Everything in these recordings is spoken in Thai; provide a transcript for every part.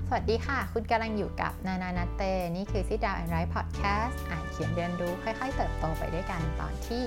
สวัสดีค่ะคุณกำลังอยู่กับนานานาเตนี่คือ Sit Down and Write Podcast อ่านเขียนเรียนรู้ค่อยๆเติบโตไปด้วยกันตอนที่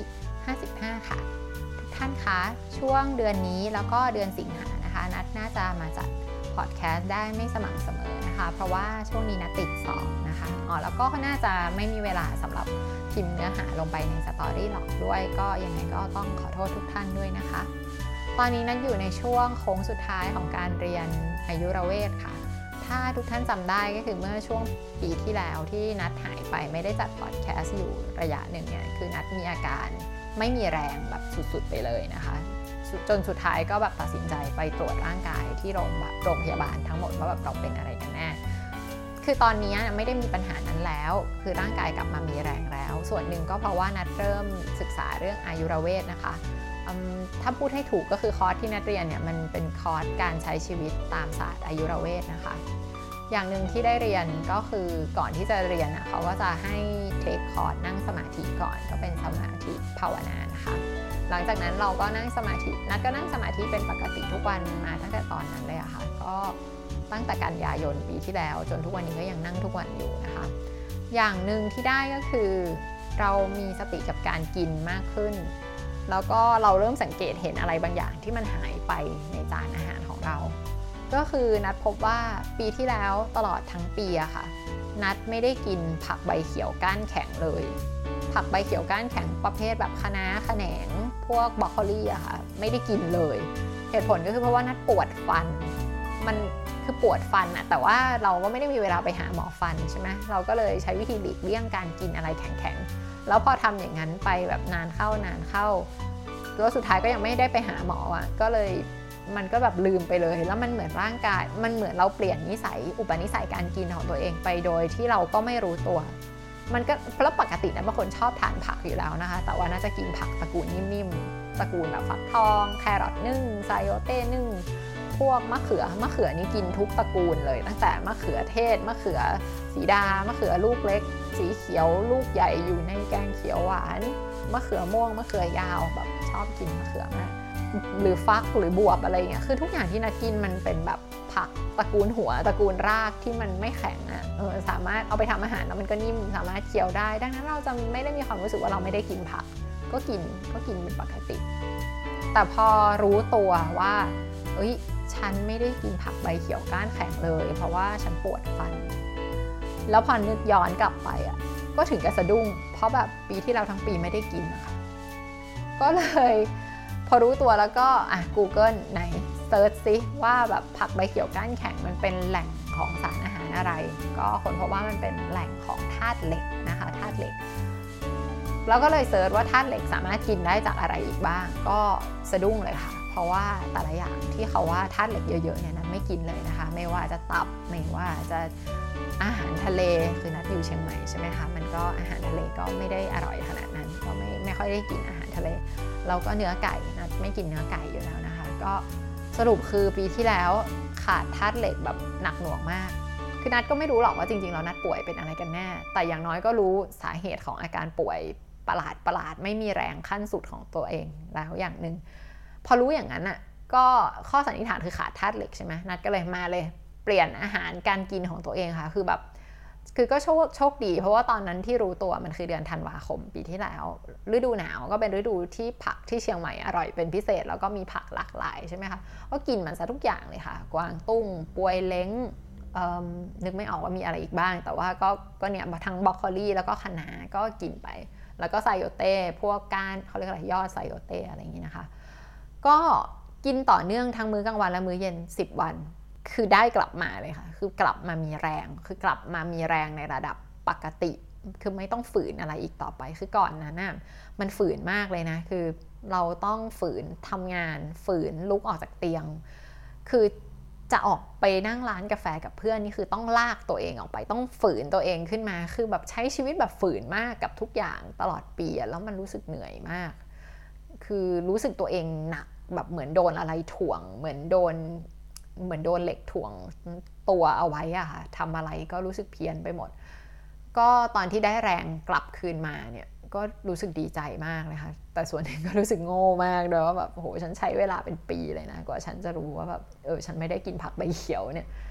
55ค่ะทุกท่านคะช่วงเดือนนี้แล้วก็เดือนสิงหานะคะนัดน่าจะมาจัดพอดแคสต์ได้ไม่สม่ำเสมอนะคะเพราะว่าช่วงนี้นัดติดสอบนะคะแล้วก็น่าจะไม่มีเวลาสำหรับพิมพ์เนื้อหาลงไปในสตอรี่หรอกด้วยก็ยังไงก็ต้องขอโทษทุกท่านด้วยนะคะตอนนี้นัดอยู่ในช่วงโค้งสุดท้ายของการเรียนอายุรเวทค่ะถ้าทุกท่านจำได้ก็คือเมื่อช่วงปีที่แล้วที่นัดหายไปไม่ได้จัดพอดแคสต์อยู่ระยะหนึ่งเนี่ยคือนัดมีอาการไม่มีแรงแบบสุดๆไปเลยนะคะจนสุดท้ายก็แบบตัดสินใจไปตรวจร่างกายที่โรงพยาบาลทั้งหมดว่าแบบเราเป็นอะไรกันแน่คือตอนนี้ไม่ได้มีปัญหานั้นแล้วคือร่างกายกลับมามีแรงแล้วส่วนหนึ่งก็เพราะว่านัดเริ่มศึกษาเรื่องอายุรเวทนะคะถ้าพูดให้ถูกก็คือคอร์สที่นัดเรียนเนี่ยมันเป็นคอร์สการใช้ชีวิตตามศาสตร์อายุรเวทนะคะอย่างหนึ่งที่ได้เรียนก็คือก่อนที่จะเรียนเขาก็จะให้เทคคอร์สนั่งสมาธิก่อนก็เป็นสมาธิภาวนานะคะหลังจากนั้นเราก็นั่งสมาธินัดก็นั่งสมาธิเป็นปกติทุกวันมาตั้งแต่ตอนนั้นเลยอะค่ะก็ตั้งแต่กันยายนปีที่แล้วจนทุกวันนี้ก็ยังนั่งทุกวันอยู่นะคะอย่างหนึ่งที่ได้ก็คือเรามีสติกับการกินมากขึ้นแล้วก็เราเริ่มสังเกตเห็นอะไรบางอย่างที่มันหายไปในจานอาหารของเราก็คือนัดพบว่าปีที่แล้วตลอดทั้งปีอะค่ะนัดไม่ได้กินผักใบเขียวก้านแข็งเลยผักใบเขียวก้านแข็งประเภทแบบคะน้าคะแหนงพวกบรอกโคลีอะค่ะไม่ได้กินเลยเหตุผลก็คือเพราะว่านัดปวดฟันมันคือปวดฟันอะแต่ว่าเราก็ไม่ได้มีเวลาไปหาหมอฟันใช่ไหมเราก็เลยใช้วิธีหลีกเลี่ยงการกินอะไรแข็งๆแล้วพอทำอย่างนั้นไปแบบนานเข้าแล้วสุดท้ายก็ยังไม่ได้ไปหาหมออ่ะก็เลยมันก็แบบลืมไปเลยแล้วมันเหมือนร่างกายมันเหมือนเราเปลี่ยนนิสัยอุปนิสัยการกินของตัวเองไปโดยที่เราก็ไม่รู้ตัวมันก็เพราะปกตินะบางคนชอบทานผักอยู่แล้วนะคะแต่ว่าน่าจะกินผักตระกูลนิ่มๆตระกูลแบบฟักทองแครอทนึ่งไซโอเต้นึ่งพวกมะเขือนี่กินทุกตระกูลเลยตั้งแต่มะเขือเทศมะเขือสีดามะเขือลูกเล็กสีเขียวลูกใหญ่อยู่ในแกงเขียวหวานมะเขือม่วงมะเขือยาวแบบชอบกินมะเขือมากหรือฟักหรือบวบอะไรเงี้ยคือทุกอย่างที่นัดกินมันเป็นแบบผักตระกูลหัวตระกูลรากที่มันไม่แข็งสามารถเอาไปทำอาหารแล้วมันก็นิ่มสามารถเคี้ยวได้ดังนั้นเราจะไม่ได้มีความรู้สึกว่าเราไม่ได้กินผักก็กินเป็นปกติแต่พอรู้ตัวว่าฉันไม่ได้กินผักใบเขียวก้านแข็งเลยเพราะว่าฉันปวดฟันแล้วพอนึกย้อนกลับไปก็ถึงกับสะดุ้งเพราะแบบปีที่เราทั้งปีไม่ได้กินนะคะก็เลยพอรู้ตัวแล้วก็Google ไหนเซิร์ชซิว่าแบบผักใบเขียวก้านแข็งมันเป็นแหล่งของสารอาหารอะไรก็ค้นพบว่ามันเป็นแหล่งของธาตุเหล็กนะคะธาตุเหล็กแล้วก็เลยเซิร์ชว่าธาตุเหล็กสามารถกินได้จากอะไรอีกบ้างก็สะดุ้งเลยค่ะเพราะว่าแต่ละอย่างที่เขาว่าธาตุเหล็กเยอะๆเนี่ยนะไม่กินเลยนะคะไม่ว่าจะตับไม่ว่าจะอาหารทะเลคือนัดอยู่เชียงใหม่ใช่ไหมคะมันก็อาหารทะเลก็ไม่ได้อร่อยขนาดนั้นก็ไม่ค่อยได้กินอาหารทะเลแล้วก็เนื้อไก่นัดไม่กินเนื้อไก่อยู่แล้วนะคะก็สรุปคือปีที่แล้วขาดธาตุเหล็กแบบหนักหน่วงมากคือนัดก็ไม่รู้หรอกว่าจริงๆแล้วนัดป่วยเป็นอะไรกันแน่แต่อย่างน้อยก็รู้สาเหตุของอาการป่วยประหลาดไม่มีแรงขั้นสุดของตัวเองแล้วอย่างนึงพอรู้อย่างนั้นก็ข้อสันนิษฐานคือขาดธาตุเหล็กใช่ไหมนัดก็เลยมาเลยเปลี่ยนอาหารการกินของตัวเองค่ะคือก็โชคดีเพราะว่าตอนนั้นที่รู้ตัวมันคือเดือนธันวาคมปีที่แล้วฤดูหนาวก็เป็นฤดูที่ผักที่เชียงใหม่อร่อยเป็นพิเศษแล้วก็มีผักหลากหลายใช่ไหมคะก็กินมันซะทุกอย่างเลยค่ะกวางตุ้งปวยเล้งนึกไม่ออกว่ามีอะไรอีกบ้างแต่ว่าก็เนี่ยทั้งบรอกโคลีแล้วก็คะน้าก็กินไปแล้วก็ไซโยเต้พวกก้านเขาเรียกอะไรยอดไซโยเต้อะไรอย่างนี้นะคะก็กินต่อเนื่องทั้งมื้อกลางวันและมื้อเย็น10 วันคือได้กลับมาเลยค่ะคือกลับมามีแรงคือกลับมามีแรงในระดับปกติคือไม่ต้องฝืนอะไรอีกต่อไปคือก่อนนั้นมันฝืนมากเลยนะคือเราต้องฝืนทำงานฝืนลุกออกจากเตียงคือจะออกไปนั่งร้านกาแฟกับเพื่อนนี่คือต้องลากตัวเองออกไปต้องฝืนตัวเองขึ้นมาคือแบบใช้ชีวิตแบบฝืนมากกับทุกอย่างตลอดปีแล้วมันรู้สึกเหนื่อยมากคือรู้สึกตัวเองหนักแบบเหมือนโดนอะไรถ่วงเหมือนโดนเหล็กถ่วงตัวเอาไว้ค่ะทำอะไรก็รู้สึกเพี้ยนไปหมดก็ตอนที่ได้แรงกลับคืนมาเนี่ยก็รู้สึกดีใจมากเลยค่ะแต่ส่วนหนึ่งก็รู้สึกโง่มากด้วยว่าแบบโหฉันใช้เวลาเป็นปีเลยนะกว่าฉันจะรู้ว่าแบบฉันไม่ได้กินผักใบเขียวเนี่ย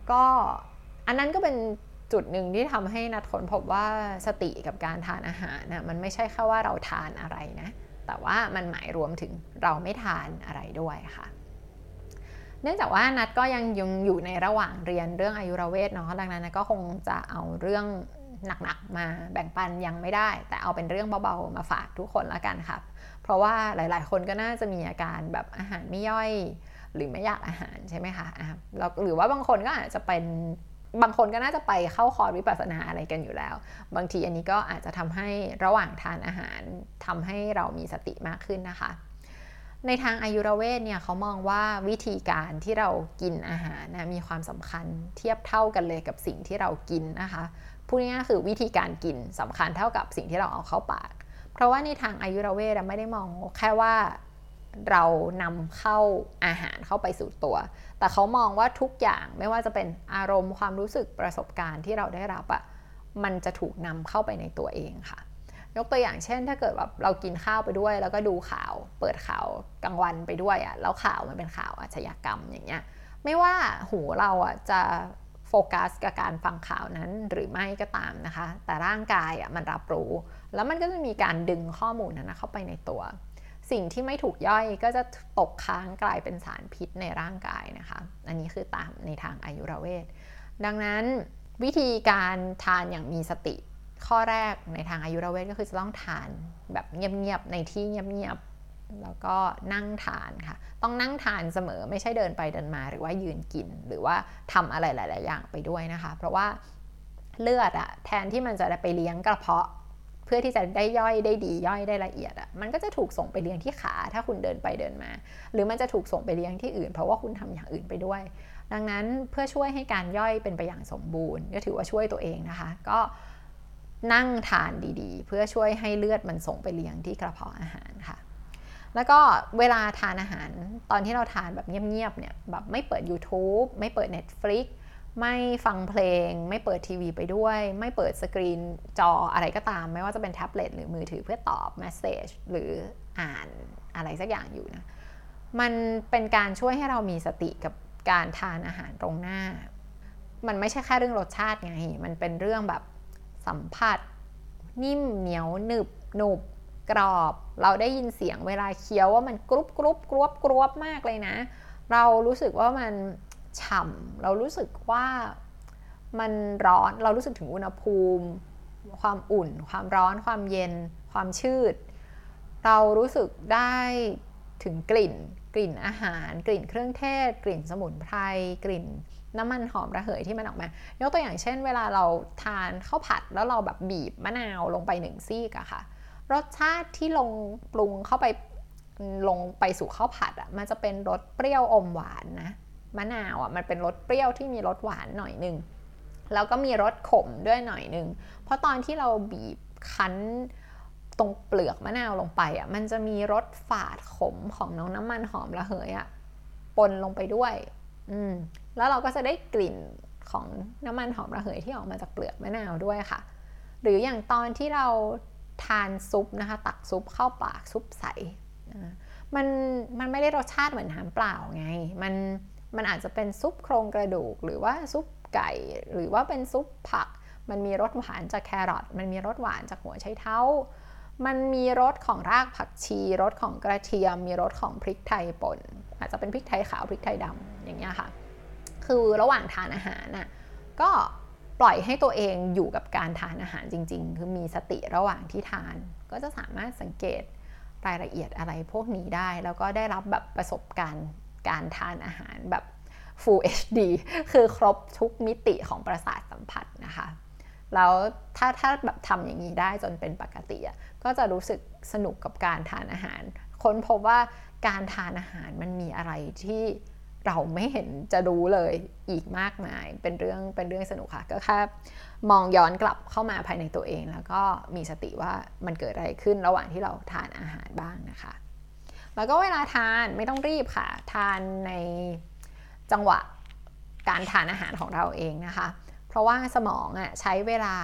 ก็อันนั้นก็เป็นจุดหนึ่งที่ทำให้นัดค้นพบว่าสติกับการทานอาหารนะมันไม่ใช่แค่ว่าเราทานอะไรนะแต่ว่ามันหมายรวมถึงเราไม่ทานอะไรด้วยค่ะเนื่องจากว่านัดก็ยังอยู่ในระหว่างเรียนเรื่องอายุรเวทเนาะดังนั้นนัดก็คงจะเอาเรื่องหนักๆมาแบ่งปันยังไม่ได้แต่เอาเป็นเรื่องเบาๆมาฝากทุกคนละกันค่ะเพราะว่าหลายๆคนก็น่าจะมีอาการแบบอาหารไม่ย่อยหรือไม่อยากอาหารใช่ไหมคะหรือว่าบางคนก็อาจจะเป็นบางคนก็น่าจะไปเข้าคอร์สวิปัสสนาอะไรกันอยู่แล้วบางทีอันนี้ก็อาจจะทำให้ระหว่างทานอาหารทำให้เรามีสติมากขึ้นนะคะในทางอายุรเวทเนี่ยเขามองว่าวิธีการที่เรากินอาหารนะมีความสำคัญเทียบเท่ากันเลยกับสิ่งที่เรากินนะคะพูดง่ายๆคือวิธีการกินสำคัญเท่ากับสิ่งที่เราเอาเข้าปากเพราะว่าในทางอายุรเวทไม่ได้มองแค่ว่าเรานำเข้าอาหารเข้าไปสู่ตัวแต่เขามองว่าทุกอย่างไม่ว่าจะเป็นอารมณ์ความรู้สึกประสบการณ์ที่เราได้รับมันจะถูกนำเข้าไปในตัวเองค่ะยกตัวอย่างเช่นถ้าเกิดแบบเรากินข้าวไปด้วยแล้วก็ดูข่าวเปิดข่าวกลางวันไปด้วยแล้วข่าวมันเป็นข่าวอาชญากรรมอย่างเงี้ยไม่ว่าหูเราจะโฟกัสกับการฟังข่าวนั้นหรือไม่ก็ตามนะคะแต่ร่างกายมันรับรู้แล้วมันก็จะมีการดึงข้อมูลนั้นเข้าไปในตัวสิ่งที่ไม่ถูกย่อยก็จะตกค้างกลายเป็นสารพิษในร่างกายนะคะอันนี้คือตามในทางอายุรเวทดังนั้นวิธีการทานอย่างมีสติข้อแรกในทางอายุรเวทก็คือจะต้องทานแบบเงียบๆในที่เงียบๆแล้วก็นั่งทานค่ะต้องนั่งทานเสมอไม่ใช่เดินไปเดินมาหรือว่ายืนกินหรือว่าทำอะไรหลายๆอย่างไปด้วยนะคะเพราะว่าเลือดแทนที่มันจะไปเลี้ยงกระเพาะเพื่อที่จะได้ย่อยได้ดีย่อยได้ละเอียดมันก็จะถูกส่งไปเลี้ยงที่ขาถ้าคุณเดินไปเดินมาหรือมันจะถูกส่งไปเลี้ยงที่อื่นเพราะว่าคุณทำอย่างอื่นไปด้วยดังนั้นเพื่อช่วยให้การย่อยเป็นไปอย่างสมบูรณ์ก็ถือว่าช่วยตัวเองนะคะก็นั่งทานดีๆเพื่อช่วยให้เลือดมันส่งไปเลี้ยงที่กระเพาะอาหารค่ะแล้วก็เวลาทานอาหารตอนที่เราทานแบบเงียบๆเนี่ยแบบไม่เปิด YouTube ไม่เปิด Netflix ไม่ฟังเพลงไม่เปิดทีวีไปด้วยไม่เปิดสกรีนจออะไรก็ตามไม่ว่าจะเป็นแท็บเล็ตหรือมือถือเพื่อตอบเมสเสจหรืออ่านอะไรสักอย่างอยู่นะมันเป็นการช่วยให้เรามีสติกับการทานอาหารตรงหน้ามันไม่ใช่แค่เรื่องรสชาติไงมันเป็นเรื่องแบบสัมผัสนิ่มเหนียวหนึบหนุบกรอบเราได้ยินเสียงเวลาเคี้ยวว่ามันกรุบกรุบกรวบกรวบมากเลยนะเรารู้สึกว่ามันฉ่ำเรารู้สึกว่ามันร้อนเรารู้สึกถึงอุณหภูมิความอุ่นความร้อนความเย็นความชืดเรารู้สึกได้ถึงกลิ่นอาหารกลิ่นเครื่องเทศกลิ่นสมุนไพรกลิ่นน้ำมันหอมระเหยที่มันออกมายกตัวอย่างเช่นเวลาเราทานข้าวผัดแล้วเราแบบบีบมะนาวลงไป1ซีกอะค่ะรสชาติที่ลงปรุงเข้าไปลงไปสู่ข้าวผัดมันจะเป็นรสเปรี้ยวอมหวานนะมะนาวมันเป็นรสเปรี้ยวที่มีรสหวานหน่อยนึงแล้วก็มีรสขมด้วยหน่อยนึงเพราะตอนที่เราบีบคั้นตรงเปลือกมะนาวลงไปมันจะมีรสฝาดขมของน้ำมันหอมระเหยปนลงไปด้วยแล้วเราก็จะได้กลิ่นของน้ำมันหอมระเหยที่ออกมาจากเปลือกมะนาวด้วยค่ะหรืออย่างตอนที่เราทานซุปนะคะตักซุปเข้าปากซุปใสมันไม่ได้รสชาติเหมือนน้ำเปล่าไงมันอาจจะเป็นซุปโครงกระดูกหรือว่าซุปไก่หรือว่าเป็นซุปผักมันมีรสหวานจากแครอทมันมีรสหวานจากหัวไชเท้ามันมีรสของรากผักชีรสของกระเทียมมีรสของพริกไทยป่นอาจจะเป็นพริกไทยขาวพริกไทยดำอย่างเงี้ยค่ะคือระหว่างทานอาหารก็ปล่อยให้ตัวเองอยู่กับการทานอาหารจริงๆคือมีสติระหว่างที่ทานก็จะสามารถสังเกตรายละเอียดอะไรพวกนี้ได้แล้วก็ได้รับแบบประสบการณ์การทานอาหารแบบ Full HD คือครบทุกมิติของประสาทสัมผัสนะคะแล้วถ้าแบบทำอย่างนี้ได้จนเป็นปกติก็จะรู้สึกสนุกกับการทานอาหารค้นพบว่าการทานอาหารมันมีอะไรที่เราไม่เห็นจะรู้เลยอีกมากมายเป็นเรื่องสนุกค่ะก็แค่มองย้อนกลับเข้ามาภายในตัวเองแล้วก็มีสติว่ามันเกิดอะไรขึ้นระหว่างที่เราทานอาหารบ้างนะคะแล้วก็เวลาทานไม่ต้องรีบค่ะทานในจังหวะการทานอาหารของเราเองนะคะเพราะว่าสมองใช้เวลา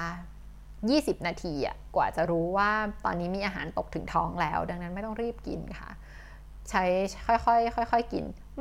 20นาทีกว่าจะรู้ว่าตอนนี้มีอาหารตกถึงท้องแล้วดังนั้นไม่ต้องรีบกินค่ะใช้ค่อยๆกิน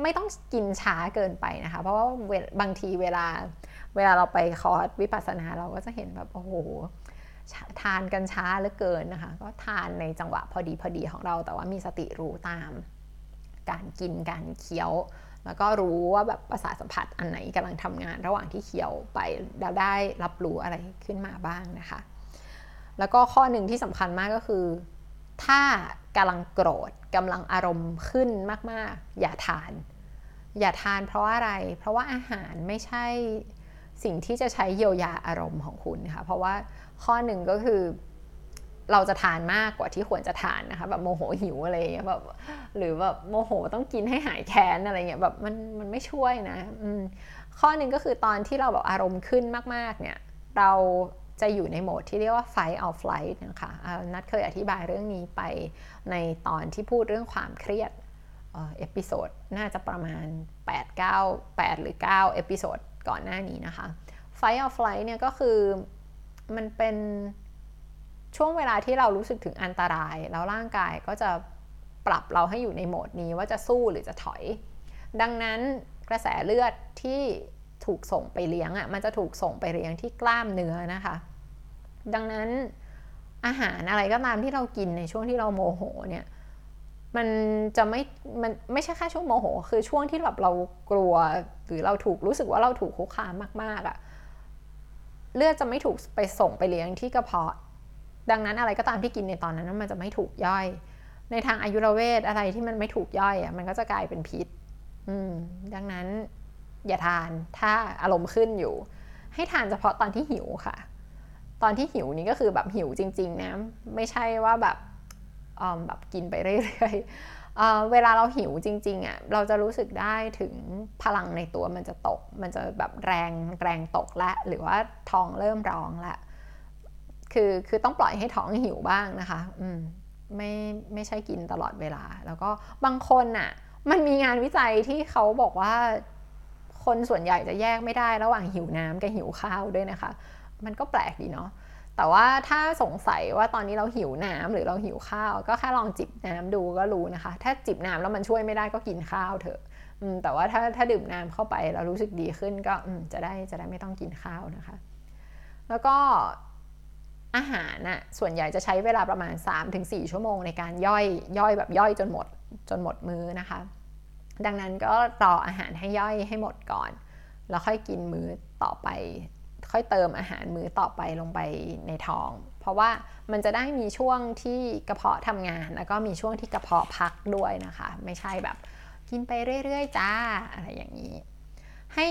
ไม่ต้องกินช้าเกินไปนะคะเพราะว่าบางทีเวลาเราไปคอร์สวิปัสสนาเราก็จะเห็นแบบโอ้โหทานกันช้าเหลือเกินนะคะก็ทานในจังหวะพอดีของเราแต่ว่ามีสติรู้ตามการกินการเคี้ยวแล้วก็รู้ว่าแบบประสาทสัมผัสอันไหนกำลังทำงานระหว่างที่เคี้ยวไปแล้วได้รับรู้อะไรขึ้นมาบ้างนะคะแล้วก็ข้อหนึ่งที่สำคัญมากก็คือถ้ากำลังโกรธกำลังอารมณ์ขึ้นมากๆอย่าทานเพราะว่าอะไรเพราะว่าอาหารไม่ใช่สิ่งที่จะใช้เยียวยาอารมณ์ของคุณค่ะเพราะว่าข้อหนึ่งก็คือเราจะทานมากกว่าที่ควรจะทานนะคะแบบโมโหหิวอะไรอย่างเงี้ยแบบหรือแบบโมโหต้องกินให้หายแค้นอะไรเงี้ยแบบมันไม่ช่วยนะข้อหนึ่งก็คือตอนที่เราแบบอารมณ์ขึ้นมากๆเนี่ยเราจะอยู่ในโหมดที่เรียกว่า fight or flight นะคะนัทเคยอธิบายเรื่องนี้ไปในตอนที่พูดเรื่องความเครียดเอพิโซดน่าจะประมาณ8 หรือ 9 เอพิโซดก่อนหน้านี้นะคะ fight or flight เนี่ยก็คือมันเป็นช่วงเวลาที่เรารู้สึกถึงอันตรายแล้วร่างกายก็จะปรับเราให้อยู่ในโหมดนี้ว่าจะสู้หรือจะถอยดังนั้นกระแสเลือดที่ถูกส่งไปเลี้ยงมันจะถูกส่งไปเลี้ยงที่กล้ามเนื้อนะคะดังนั้นอาหารอะไรก็ตามที่เรากินในช่วงที่เราโมโหเนี่ยมันไม่ใช่แค่ช่วงโมโหคือช่วงที่แบบเรากลัวหรือเรารู้สึกว่าเราถูกคุกคามมากๆเลือดจะไม่ถูกไปส่งไปเลี้ยงที่กระเพาะดังนั้นอะไรก็ตามที่กินในตอนนั้นมันจะไม่ถูกย่อยในทางอายุรเวทอะไรที่มันไม่ถูกย่อยมันก็จะกลายเป็นพิษดังนั้นอย่าทานถ้าอารมณ์ขึ้นอยู่ให้ทานเฉพาะตอนที่หิวค่ะตอนที่หิวนี่ก็คือแบบหิวจริงๆนะไม่ใช่ว่าแบบกินไปเรื่อยๆเวลาเราหิวจริงๆเราจะรู้สึกได้ถึงพลังในตัวมันจะตกมันจะแบบแรงตกละหรือว่าท้องเริ่มร้องละคือต้องปล่อยให้ท้องหิวบ้างนะคะไม่ใช่กินตลอดเวลาแล้วก็บางคนมันมีงานวิจัยที่เขาบอกว่าคนส่วนใหญ่จะแยกไม่ได้ระหว่างหิวน้ำกับหิวข้าวด้วยนะคะมันก็แปลกดีเนาะแต่ว่าถ้าสงสัยว่าตอนนี้เราหิวน้ำหรือเราหิวข้าวก็แค่ลองจิบน้ำดูก็รู้นะคะถ้าจิบน้ำแล้วมันช่วยไม่ได้ก็กินข้าวเถอะแต่ว่าถ้าดื่มน้ำเข้าไปแล้วรู้สึกดีขึ้นก็จะได้ไม่ต้องกินข้าวนะคะแล้วก็อาหารส่วนใหญ่จะใช้เวลาประมาณ 3-4 ชั่วโมงในการย่อยแบบย่อยจนหมดมื้อนะคะดังนั้นก็รออาหารให้ย่อยให้หมดก่อนแล้วค่อยกินมื้อต่อไปค่อยเติมอาหารมื้อต่อไปลงไปในท้องเพราะว่ามันจะได้มีช่วงที่กระเพาะทำงานแล้วก็มีช่วงที่กระเพาะพักด้วยนะคะไม่ใช่แบบกินไปเรื่อยๆจ้าอะไรอย่างนี้ให้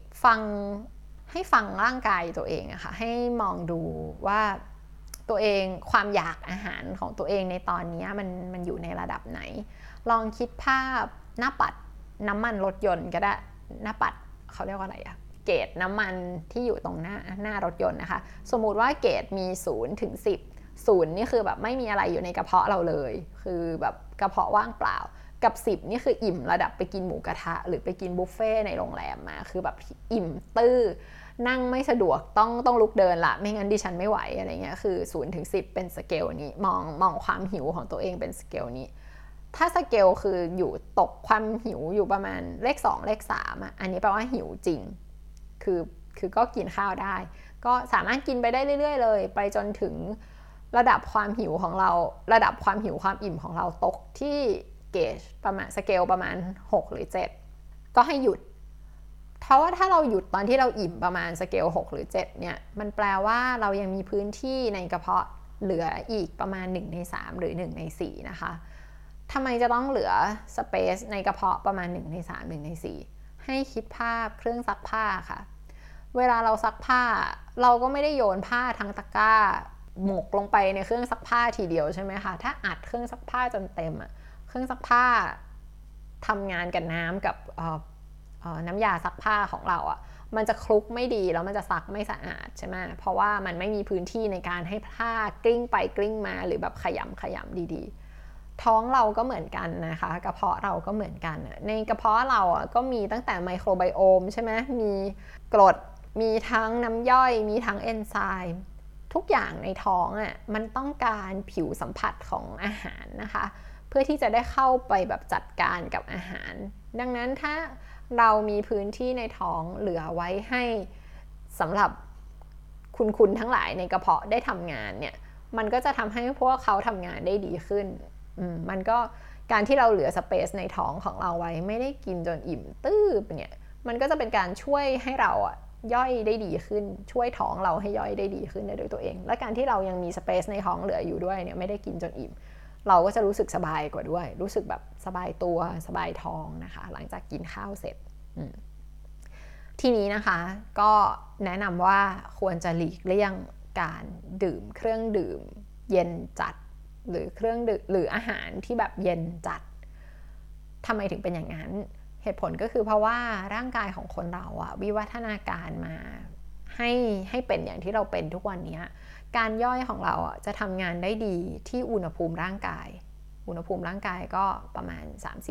ฟังร่างกายตัวเองอะค่ะให้มองดูว่าตัวเองความอยากอาหารของตัวเองในตอนนี้มันอยู่ในระดับไหนลองคิดภาพหน้าปัดน้ำมันรถยนต์ก็ได้หน้าปัดเขาเรียกว่าอะไรอะเกจน้ำมันที่อยู่ตรงหน้ารถยนต์นะคะสมมุติว่าเกจมี0 ถึง 10 0นี่คือแบบไม่มีอะไรอยู่ในกระเพาะเราเลยคือแบบกระเพาะว่างเปล่ากับ10นี่คืออิ่มระดับไปกินหมูกระทะหรือไปกินบุฟเฟ่ในโรงแรมมาคือแบบอิ่มตื้อนั่งไม่สะดวกต้องลุกเดินละไม่งั้นดิฉันไม่ไหวอะไรเงี้ยคือ0 ถึง 10เป็นสเกลนี้มองความหิวของตัวเองเป็นสเกลนี้ถ้าสเกลคืออยู่ตกความหิวอยู่ประมาณเลข2เลข3อันนี้แปลว่าหิวจริงคือก็กินข้าวได้ก็สามารถกินไปได้เรื่อยๆเลยไปจนถึงระดับความหิวของเราระดับความหิวความอิ่มของเราตกที่เกจประมาณสเกลประมาณ6 หรือ 7ก็ให้หยุดเพราะว่าถ้าเราหยุดตอนที่เราอิ่มประมาณสเกล6 หรือ 7เนี่ยมันแปลว่าเรายังมีพื้นที่ในกระเพาะเหลืออีกประมาณ1 ใน 3หรือ1 ใน 4นะคะทำไมจะต้องเหลือสเปซในกระเพาะประมาณ1 ใน 3 1 ใน 4ให้คิดภาพเครื่องซักผ้าค่ะเวลาเราซักผ้าเราก็ไม่ได้โยนผ้าทั้งตะกร้าหมกลงไปในเครื่องซักผ้าทีเดียวใช่ไหมคะถ้าอัดเครื่องซักผ้าจนเต็มเครื่องซักผ้าทำงานกับน้ำกับน้ำยาซักผ้าของเรามันจะคลุกไม่ดีแล้วมันจะซักไม่สะอาดใช่ไหมเพราะว่ามันไม่มีพื้นที่ในการให้ผ้ากลิ้งไปกลิ้งมาหรือแบบขยำดีๆท้องเราก็เหมือนกันนะคะกระเพาะเราก็เหมือนกันในกระเพาะเราก็มีตั้งแต่ไมโครไบโอมใช่ไหมมีกรดมีทั้งน้ำย่อยมีทั้งเอนไซม์ทุกอย่างในท้องมันต้องการผิวสัมผัสของอาหารนะคะเพื่อที่จะได้เข้าไปแบบจัดการกับอาหารดังนั้นถ้าเรามีพื้นที่ในท้องเหลือไว้ให้สำหรับคุณทั้งหลายในกระเพาะได้ทำงานเนี่ยมันก็จะทำให้พวกเขาทำงานได้ดีขึ้นมันก็การที่เราเหลือสเปซในท้องของเราไว้ไม่ได้กินจนอิ่มตื้อเนี่ยมันก็จะเป็นการช่วยให้เราย่อยได้ดีขึ้นช่วยท้องเราให้ย่อยได้ดีขึ้นได้ด้วยตัวเองและการที่เรายังมีสเปซในท้องเหลืออยู่ด้วยเนี่ยไม่ได้กินจนอิ่มเราก็จะรู้สึกสบายกว่าด้วยรู้สึกแบบสบายตัวสบายท้องนะคะหลังจากกินข้าวเสร็จทีนี้นะคะก็แนะนำว่าควรจะหลีกเลี่ยงการดื่มเครื่องดื่มเย็นจัดหรือเครื่องดื่มหรืออาหารที่แบบเย็นจัดทำไมถึงเป็นอย่างนั้นเหตุผลก็คือเพราะว่าร่างกายของคนเราวิวัฒนาการมาให้เป็นอย่างที่เราเป็นทุกวันนี้การย่อยของเราจะทำงานได้ดีที่อุณหภูมิร่างกายอุณหภูมิร่างกายก็ประมาณ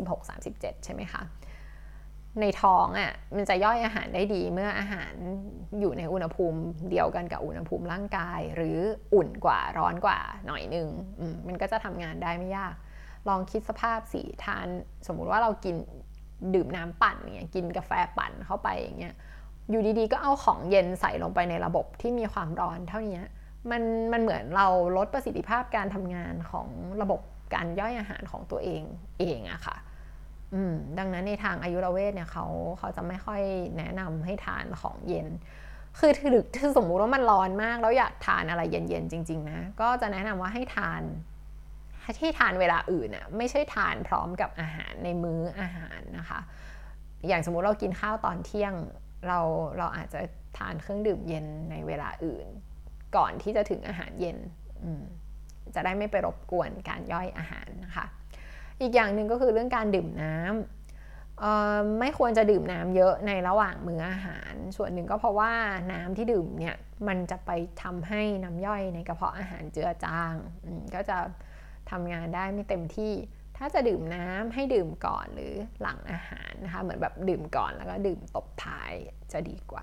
36-37 ใช่ไหมคะในท้องมันจะย่อยอาหารได้ดีเมื่ออาหารอยู่ในอุณหภูมิเดียวกันกับอุณหภูมิร่างกายหรืออุ่นกว่าร้อนกว่าหน่อยนึงมันก็จะทำงานได้ไม่ยากลองคิดสภาพสิทานสมมุติว่าเรากินดื่มน้ำปั่นเนี่ยกินกาแฟปั่นเข้าไปอย่างเงี้ยอยู่ดีๆก็เอาของเย็นใส่ลงไปในระบบที่มีความร้อนเท่านี้มันเหมือนเราลดประสิทธิภาพการทำงานของระบบการย่อยอาหารของตัวเองอะค่ะดังนั้นในทางอายุรเวทเนี่ยเขาจะไม่ค่อยแนะนำให้ทานของเย็นคือถ้าสมมุติว่ามันร้อนมากแล้วอยากทานอะไรเย็นๆจริงๆนะก็จะแนะนำว่าให้ทานเวลาอื่นไม่ใช่ทานพร้อมกับอาหารในมื้ออาหารนะคะอย่างสมมุติเรากินข้าวตอนเที่ยงเราอาจจะทานเครื่องดื่มเย็นในเวลาอื่นก่อนที่จะถึงอาหารเย็นจะได้ไม่ไปรบกวนการย่อยอาหารนะคะอีกอย่างหนึ่งก็คือเรื่องการดื่มน้ำไม่ควรจะดื่มน้ำเยอะในระหว่างมื้ออาหารส่วนหนึ่งก็เพราะว่าน้ำที่ดื่มเนี่ยมันจะไปทำให้น้ำย่อยในกระเพาะอาหารเจือจางก็จะทำงานได้ไม่เต็มที่ถ้าจะดื่มน้ำให้ดื่มก่อนหรือหลังอาหารนะคะเหมือนแบบดื่มก่อนแล้วก็ดื่มตบท้ายจะดีกว่า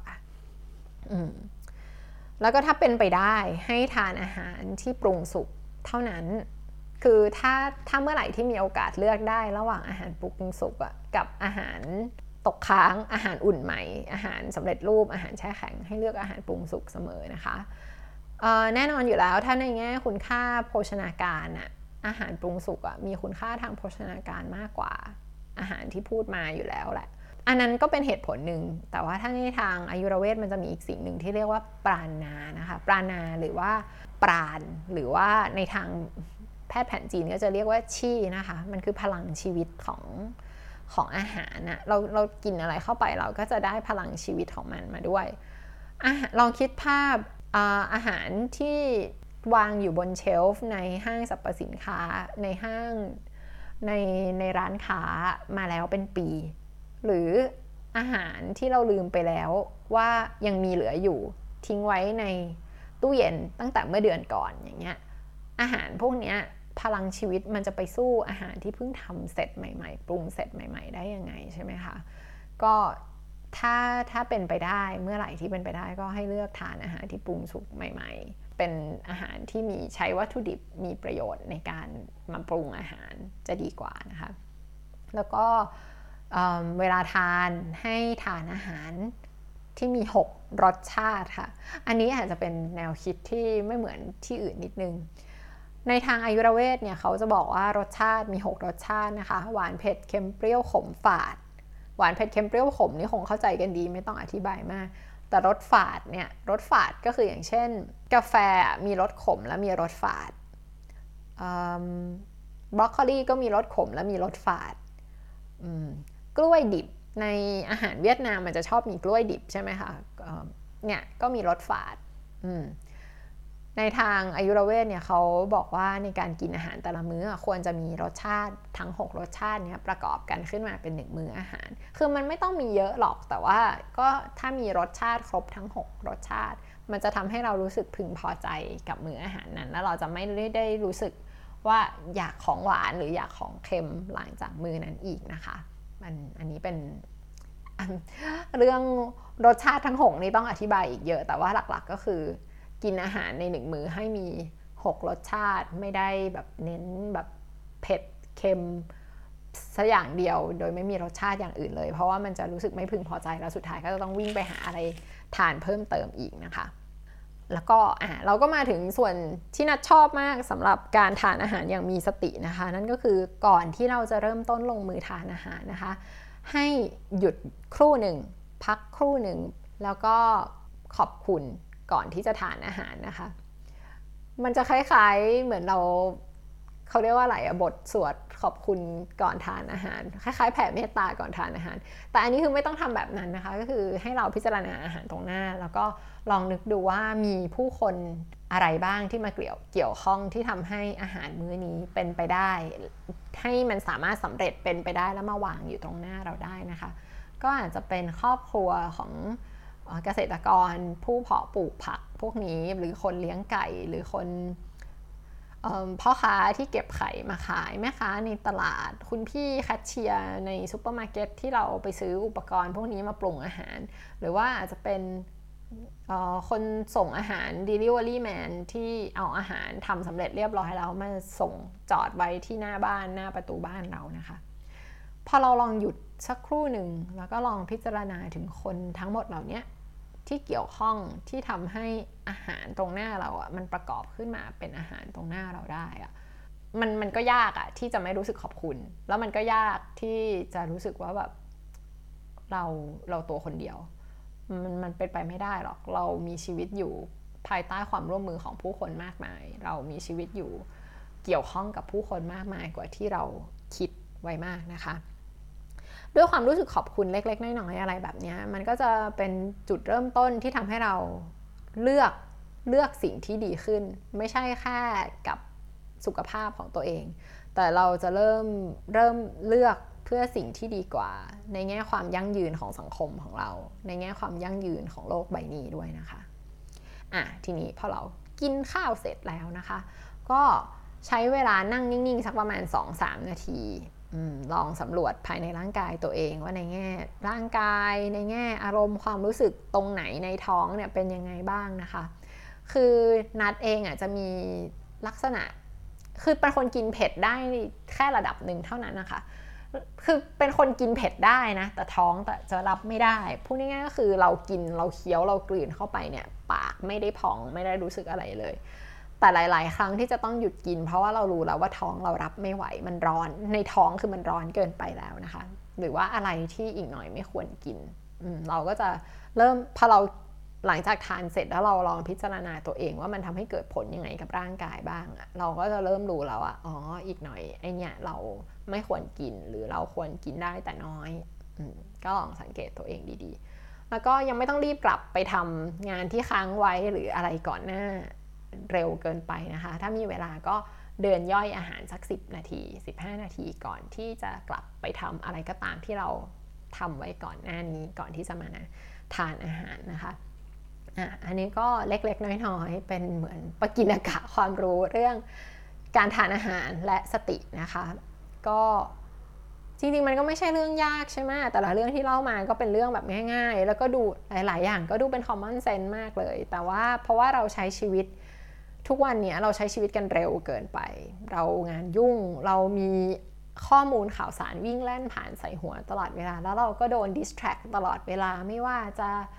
แล้วก็ถ้าเป็นไปได้ให้ทานอาหารที่ปรุงสุกเท่านั้นคือถ้าเมื่อไหร่ที่มีโอกาสเลือกได้ระหว่างอาหารปรุงสุกกับอาหารตกค้างอาหารอุ่นใหม่อาหารสำเร็จรูปอาหารแช่แข็งให้เลือกอาหารปรุงสุกเสมอนะคะแน่นอนอยู่แล้วถ้าในแง่คุณค่าโภชนาการอาหารปรุงสุกมีคุณค่าทางโภชนาการมากกว่าอาหารที่พูดมาอยู่แล้วแหละอันนั้นก็เป็นเหตุผลหนึ่งแต่ว่าถ้าในทางอายุรเวทมันจะมีอีกสิ่งหนึ่งที่เรียกว่าปราณานะคะปราณาหรือว่าปราณหรือว่าในทางแพทย์แผนจีนก็จะเรียกว่าชี่นะคะมันคือพลังชีวิตของอาหารเรากินอะไรเข้าไปเราก็จะได้พลังชีวิตของมันมาด้วยลองคิดภาพอาหารที่วางอยู่บนเชลฟ์ในห้างสรรพสินค้าในห้างในร้านค้ามาแล้วเป็นปีหรืออาหารที่เราลืมไปแล้วว่ายังมีเหลืออยู่ทิ้งไว้ในตู้เย็นตั้งแต่เมื่อเดือนก่อนอย่างเงี้ยอาหารพวกนี้พลังชีวิตมันจะไปสู้อาหารที่เพิ่งทำเสร็จใหม่ๆปรุงเสร็จใหม่ๆได้ยังไงใช่ไหมคะก็ถ้าเป็นไปได้เมื่อไหร่ที่เป็นไปได้ก็ให้เลือกทานอาหารที่ปรุงสุกใหม่ๆเป็นอาหารที่ใช้วัตถุดิบมีประโยชน์ในการมาปรุงอาหารจะดีกว่านะคะแล้วก็เวลาทานให้ทานอาหารที่มี6รสชาติค่ะอันนี้อาจจะเป็นแนวคิดที่ไม่เหมือนที่อื่นนิดนึงในทางอายุรเวทเนี่ยเขาจะบอกว่ารสชาติมี6รสชาตินะคะหวานเผ็ดเค็มเปรี้ยวขมฝาดหวานเผ็ดเค็มเปรี้ยวขมนี่คงเข้าใจกันดีไม่ต้องอธิบายมากแต่รสฝาดเนี่ยรสฝาดก็คืออย่างเช่นกาแฟมีรสขมและมีรสฝาดบรอกโคลีก็มีรสขมและมีรสฝาดกล้วยดิบในอาหารเวียดนามมันจะชอบมีกล้วยดิบใช่ไหมคะเนี่ยก็มีรสฝาดในทางอายุรเวทเนี่ยเขาบอกว่าในการกินอาหารแต่ละมื้อควรจะมีรสชาติทั้ง6รสชาตินี้ประกอบกันขึ้นมาเป็น1มื้ออาหารคือมันไม่ต้องมีเยอะหรอกแต่ว่าก็ถ้ามีรสชาติครบทั้ง6รสชาติมันจะทำให้เรารู้สึกพึงพอใจกับมื้ออาหารนั้นแล้วเราจะไม่ได้รู้สึกว่าอยากของหวานหรืออยากของเค็มหลังจากมื้อนั้นอีกนะคะอันนี้เป็นเรื่องรสชาติทั้ง6นี้ต้องอธิบายอีกเยอะแต่ว่าหลักๆก็คือกินอาหารใน1มื้อให้มี6รสชาติไม่ได้แบบเน้นแบบเผ็ดเค็มสักอย่างเดียวโดยไม่มีรสชาติอย่างอื่นเลยเพราะว่ามันจะรู้สึกไม่พึงพอใจแล้วสุดท้ายก็จะต้องวิ่งไปหาอะไรทานเพิ่มเติมอีกนะคะแล้วก็เราก็มาถึงส่วนที่นัดชอบมากสำหรับการทานอาหารอย่างมีสตินะคะนั่นก็คือก่อนที่เราจะเริ่มต้นลงมือทานอาหารนะคะให้หยุดครู่หนึ่งพักครู่หนึ่งแล้วก็ขอบคุณก่อนที่จะทานอาหารนะคะมันจะคล้ายๆเหมือนเขาเรียกว่าอะไรบทสวดขอบคุณก่อนทานอาหารคล้ายๆแผ่เมตตาก่อนทานอาหารแต่อันนี้คือไม่ต้องทำแบบนั้นนะคะก็คือให้เราพิจารณาอาหารตรงหน้าแล้วก็ลองนึกดูว่ามีผู้คนอะไรบ้างที่มาเกี่ยวข้องที่ทำให้อาหารมื้อนี้เป็นไปได้ให้มันสามารถสำเร็จเป็นไปได้แล้วมาวางอยู่ตรงหน้าเราได้นะคะก็อาจจะเป็นครอบครัวของเกษตรกรผู้เพาะปลูกผักพวกนี้หรือคนเลี้ยงไก่หรือคนพ่อค้าที่เก็บไข่มาขายแม่ค้าในตลาดคุณพี่แคชเชียร์ในซุปเปอร์มาร์เก็ตที่เราไปซื้ออุปกรณ์พวกนี้มาปรุงอาหารหรือว่าอาจจะเป็นคนส่งอาหาร Delivery Man ที่เอาอาหารทำสำเร็จเรียบร้อยแล้วมาส่งจอดไว้ที่หน้าบ้านหน้าประตูบ้านเรานะคะพอเราลองหยุดสักครู่หนึ่งแล้วก็ลองพิจารณาถึงคนทั้งหมดเหล่านี้ที่เกี่ยวข้องที่ทำให้อาหารตรงหน้าเรามันประกอบขึ้นมาเป็นอาหารตรงหน้าเราได้มันก็ยากที่จะไม่รู้สึกขอบคุณแล้วมันก็ยากที่จะรู้สึกว่าแบบเราตัวคนเดียวมันเป็นไปไม่ได้หรอกเรามีชีวิตอยู่ภายใต้ความร่วมมือของผู้คนมากมายเรามีชีวิตอยู่เกี่ยวข้องกับผู้คนมากมายกว่าที่เราคิดไว้มากนะคะด้วยความรู้สึกขอบคุณเล็กๆน้อยๆอะไรแบบนี้มันก็จะเป็นจุดเริ่มต้นที่ทำให้เราเลือกสิ่งที่ดีขึ้นไม่ใช่แค่กับสุขภาพของตัวเองแต่เราจะเริ่มเลือกเพื่อสิ่งที่ดีกว่าในแง่ความยั่งยืนของสังคมของเราในแง่ความยั่งยืนของโลกใบนี้ด้วยนะคะทีนี้พอเรากินข้าวเสร็จแล้วนะคะก็ใช้เวลานั่งนิ่งๆสักประมาณ 2-3 นาทีลองสำรวจภายในร่างกายตัวเองว่าในแง่ร่างกายในแง่อารมณ์ความรู้สึกตรงไหนในท้องเนี่ยเป็นยังไงบ้างนะคะคือนัดเองจะมีลักษณะคือเป็นคนกินเผ็ดได้แค่ระดับหนึ่งเท่านั้นนะคะคือเป็นคนกินเผ็ดได้นะแต่ท้องแต่จะรับไม่ได้พูดง่ายๆก็คือเรากินเราเคี้ยวเรากลืนเข้าไปเนี่ยปากไม่ได้พองไม่ได้รู้สึกอะไรเลยแต่หลายๆครั้งที่จะต้องหยุดกินเพราะว่าเรารู้แล้วว่าท้องเรารับไม่ไหวมันร้อนในท้องคือมันร้อนเกินไปแล้วนะคะหรือว่าอะไรที่อีกหน่อยไม่ควรกินเราก็จะเริ่มพอเราหลังจากทานเสร็จแล้วเราลองพิจารณาตัวเองว่ามันทำให้เกิดผลยังไงกับร่างกายบ้างเราก็จะเริ่มรู้แล้วอีกหน่อยไอเนี่ยเราไม่ควรกินหรือเราควรกินได้แต่น้อยก็ลองสังเกตตัวเองดีๆแล้วก็ยังไม่ต้องรีบกลับไปทำงานที่ค้างไว้หรืออะไรก่อนหน้าเร็วเกินไปนะคะถ้ามีเวลาก็เดินย่อยอาหารสัก10 นาที 15 นาทีก่อนที่จะกลับไปทำอะไรก็ตามที่เราทำไว้ก่อนหน้านี้ก่อนที่จะมาทานอาหารนะคะอันนี้ก็เล็กๆน้อยๆเป็นเหมือนปกิณกะความรู้เรื่องการทานอาหารและสตินะคะก็จริงๆมันก็ไม่ใช่เรื่องยากใช่ไหมแต่ละเรื่องที่เล่ามาก็เป็นเรื่องแบบง่ายๆแล้วก็ดูหลายๆอย่างก็ดูเป็น common sense มากเลยแต่ว่าเพราะว่าเราใช้ชีวิตทุกวันนี้เราใช้ชีวิตกันเร็วเกินไปเรางานยุ่งเรามีข้อมูลข่าวสารวิ่งแล่นผ่านใส่หัวตลอดเวลาแล้วเราก็โดน distract ตลอดเวลาไม่ว่าจะ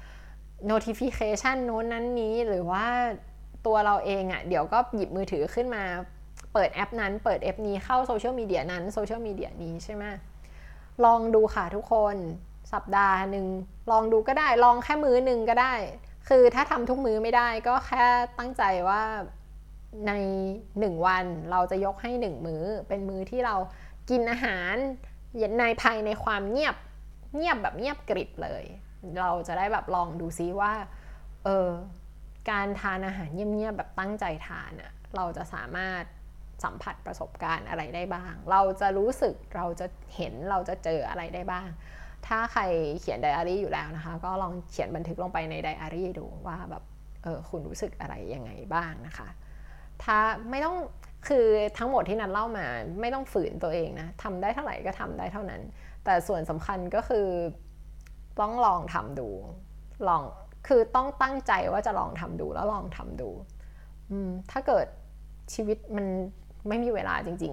notification โน้นนั้นนี้หรือว่าตัวเราเองเดี๋ยวก็หยิบมือถือขึ้นมาเปิดแอปนั้นเปิดแอปนี้เข้าโซเชียลมีเดียนั้นโซเชียลมีเดียนี้ใช่ไหมลองดูค่ะทุกคนสัปดาห์หนึ่งลองดูก็ได้ลองแค่มื้อหนึ่งก็ได้คือถ้าทำทุกมื้อไม่ได้ก็แค่ตั้งใจว่าใน1 วันเราจะยกให้1 มื้อเป็นมื้อที่เรากินอาหารในภายในความเงียบแบบเงียบกริบเลยเราจะได้แบบลองดูซิว่าการทานอาหารเงียบๆแบบตั้งใจทานเราจะสามารถสัมผัสประสบการณ์อะไรได้บ้างเราจะรู้สึกเราจะเห็นเราจะเจออะไรได้บ้างถ้าใครเขียนไดอารี่อยู่แล้วนะคะก็ลองเขียนบันทึกลงไปในไดอารี่ดูว่าแบบคุณรู้สึกอะไรยังไงบ้างนะคะถ้าไม่ต้องคือทั้งหมดที่นันเล่ามาไม่ต้องฝืนตัวเองนะทำได้เท่าไหร่ก็ทำได้เท่านั้นแต่ส่วนสำคัญก็คือต้องลองทำดูคือต้องตั้งใจว่าจะลองทำดูแล้วลองทำดูถ้าเกิดชีวิตมันไม่มีเวลาจริงๆ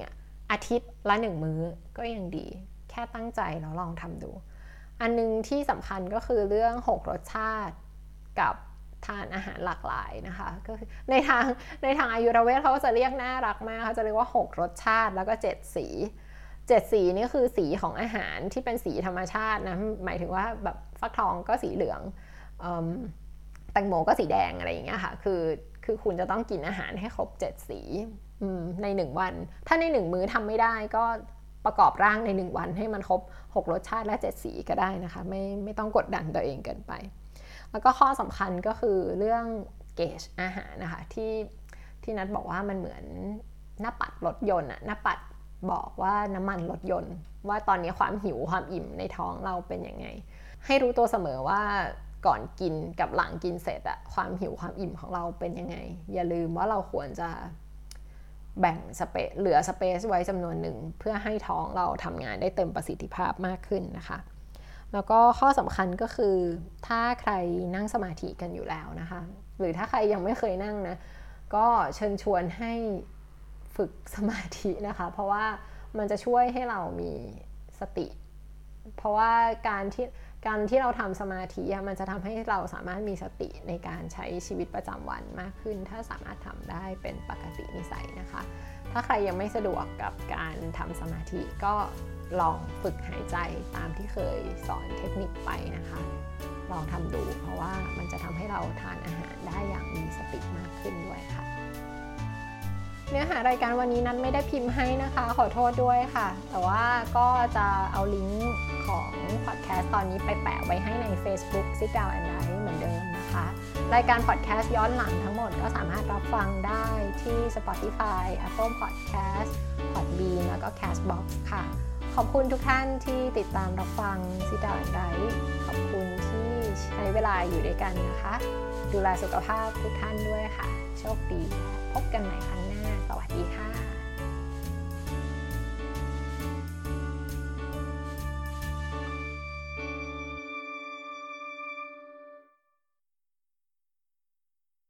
อาทิตย์ละ1มื้อก็ยังดีแค่ตั้งใจแล้วลองทำดูอันนึงที่สำคัญก็คือเรื่อง6รสชาติกับทานอาหารหลากหลายนะคะก็คือในทางอายุรเวทเขาก็จะเรียกน่ารักมากเขาจะเรียกว่า6รสชาติแล้วก็7สี7สีนี่คือสีของอาหารที่เป็นสีธรรมชาตินะหมายถึงว่าแบบฟักทองก็สีเหลืองแตงโมก็สีแดงอะไรอย่างเงี้ยค่ะคือคุณจะต้องกินอาหารให้ครบ7สีใน1วันถ้าใน1มื้อทำไม่ได้ก็ประกอบร่างใน1วันให้มันครบ6รสชาติและ7สีก็ได้นะคะไม่ต้องกดดันตัวเองเกินไปแล้วก็ข้อสำคัญก็คือเรื่องเกจอาหารนะคะที่นัทบอกว่ามันเหมือนหน้าปัดรถยนต์อะหน้าปัดบอกว่าน้ำมันรถยนต์ว่าตอนนี้ความหิวความอิ่มในท้องเราเป็นยังไงให้รู้ตัวเสมอว่าก่อนกินกับหลังกินเสร็จอะความหิวความอิ่มของเราเป็นยังไงอย่าลืมว่าเราควรจะแบ่งเหลือสเปซไว้จำนวนหนึ่งเพื่อให้ท้องเราทำงานได้เต็มประสิทธิภาพมากขึ้นนะคะแล้วก็ข้อสำคัญก็คือถ้าใครนั่งสมาธิกันอยู่แล้วนะคะหรือถ้าใครยังไม่เคยนั่งนะก็เชิญชวนให้ฝึกสมาธินะคะเพราะว่ามันจะช่วยให้เรามีสติเพราะว่าการที่เราทำสมาธิมันจะทำให้เราสามารถมีสติในการใช้ชีวิตประจำวันมากขึ้นถ้าสามารถทำได้เป็นปกตินิสัยนะคะถ้าใครยังไม่สะดวกกับการทำสมาธิก็ลองฝึกหายใจตามที่เคยสอนเทคนิคไปนะคะลองทำดูเพราะว่ามันจะทำให้เราทานอาหารได้อย่างมีสติมากขึ้นด้วยค่ะเนื้อหารายการวันนี้นั้นไม่ได้พิมพ์ให้นะคะขอโทษด้วยค่ะแต่ว่าก็จะเอาลิงก์ของพอดแคสต์ตอนนี้ไปแปะไว้ให้ใน Facebook Sit Down and Write เหมือนเดิมนะคะรายการพอดแคสต์ย้อนหลังทั้งหมดก็สามารถรับฟังได้ที่ Spotify Apple Podcast Podbean แล้วก็ Castbox ค่ะขอบคุณทุกท่านที่ติดตามรับฟัง Sit Down and Write ขอบคุณที่ใช้เวลาอยู่ด้วยกันนะคะดูแลสุขภาพทุกท่านด้วยค่ะโชคดีพบกันใหม่ครั้งหน้าสวัสดีค่ะ